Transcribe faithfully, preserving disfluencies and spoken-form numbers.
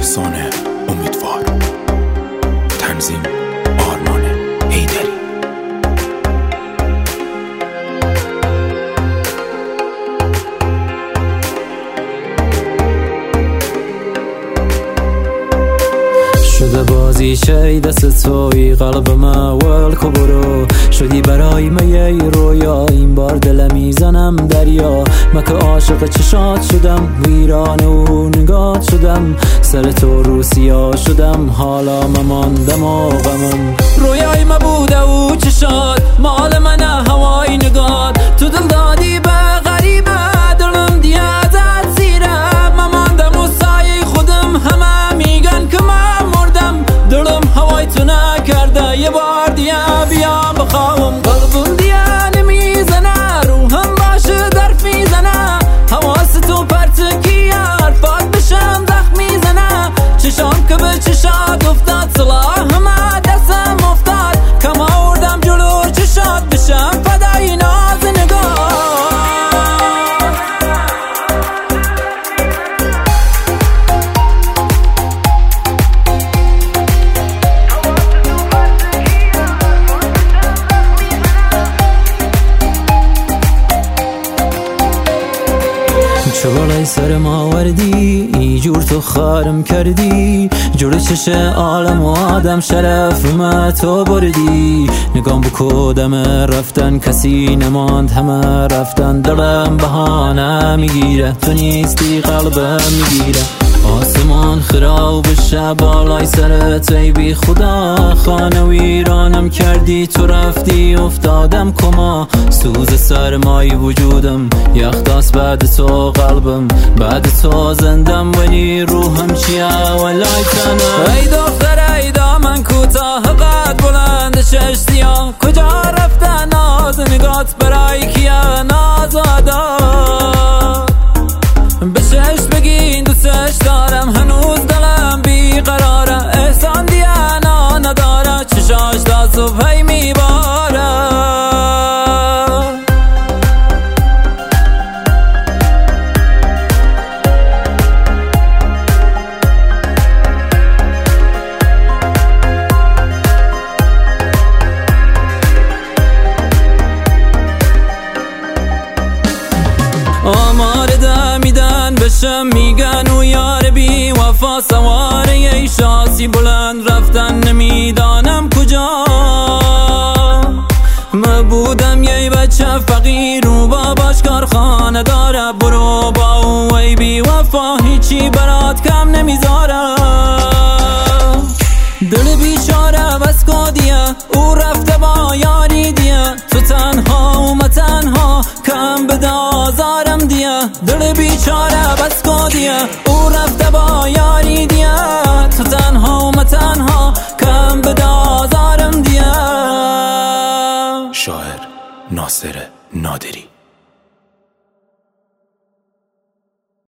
داستان امیدوار، تنظیم آرمان حیدری. شده بازی شی دست توی قلبم اول که برو شدی برای می رویا، این بار دل میزنم دریا. من که عاشق چشات شدم، ویران و نگات شدم، سر تو رو سیاه شدم، حالا مماندم و غمم. رویای ما بوده و چشات مال من، هوای نگات تو دل دادی به غریبه، دلم دیگه ازت زیره، مماندم و سایه خودم، همه میگن که من مردم، دلم هوای تو نکرده، یه بار دیگه بیا بخوام. قلبم دیگه نمیزنه، روحم باشه درف میزنه، حواس تو پرتگی حرفات بشم زخم میزنه، چشام که به چشات افتاد، صلاح همه دستم افتاد، کم آوردم جلو چشات بشم فدای ناز نگاه. چه بالای سر ما وردی، اینجور تو خارم کردی، جور چش عالم و آدم شرف ما تو بردی. نگام بکودم رفتن، کسی نماند همه رفتن، دلم بهانه میگیره، تو نیستی قلبم میگیره. آسمان خراب بشه بالای سرت ای بی خدا، خانه ویرانم کردی، تو رفتی افتادم کما، سوز سرمای وجودم یخداست بعد تو قلبم، بعد تو زندم ولی روحم چیه ولای تنم. ای دختر ای دامن کوتاه قد بلند چش سیاه، کجا رفته ناز نگات برای کیه نازادا، به چش بگین دوستش دارم، هنوز دلم بیقراره، احسان دیگه نا نداره، چشاش تا صبحی میباره. آمار دمیدن بشم میگن و یار بی وفا، سواره ای شاسی بلند رفتن نمیدانم کجا. من بودم یه بچه فقیر و باباش کارخانه داره، برو با او ای بی وفا هیچی برات کم نمیذاره. دل بیچاره بس کدیه، او رفته با یاری دیه، تو تنها و من تنها، کم بده آزارم دیه. دل بیچاره بس کدیه، او رفته با یاری دیه، تو تنها و من تنها، کم بده آزارم دیه. شاعر ناصر نادری.